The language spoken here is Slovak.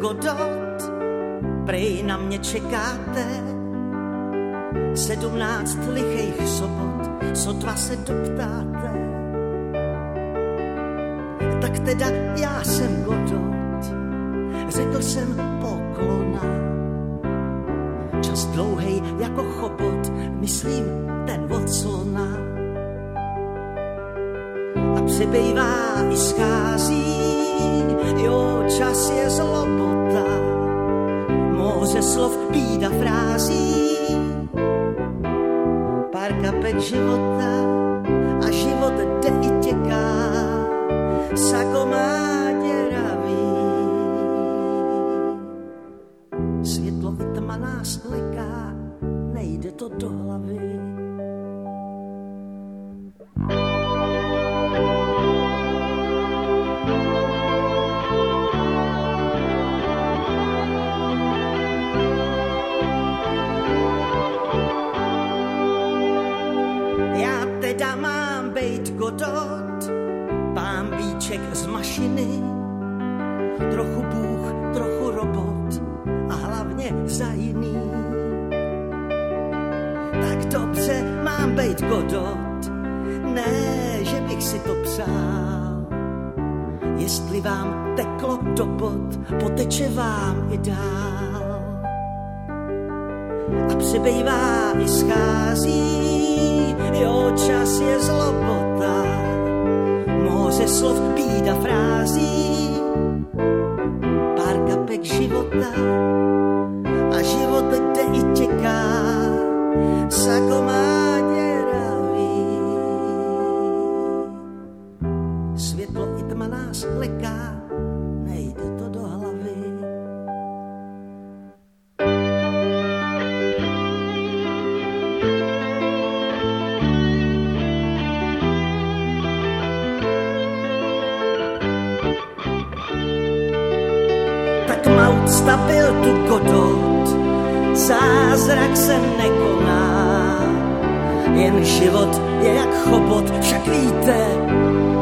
Godot, prej na mě čekáte 17 lichých sobot, sotva se doptáte. Tak teda já jsem Godot, řekl jsem poklona. Čas dlouhej jako chobot, myslím ten od slona. A přibývá i schází, jo, čas je zlobota. Moře slov, bída frází, pár kapek života a život jde i těká, sako má děravý. Světlo i tma nás leká, nejde to do hlavy. Godot, pámbíček z mašiny, trochu Bůh, trochu robot a hlavně za jiný. Tak dobře, mám bejt Godot, ne, že bych si to přál. Jestli vám teklo do bod, poteče vám i dál. A přibývá i schází, jo, čas je zlobota, moře slov, bída frází, pár kapek života a život jde i těká, sako má děravý. Světlo i tma nás leká, nejde to do hlavy. Stabil tu Godot, zázrak se nekoná, jen život je jak chobot, však víte,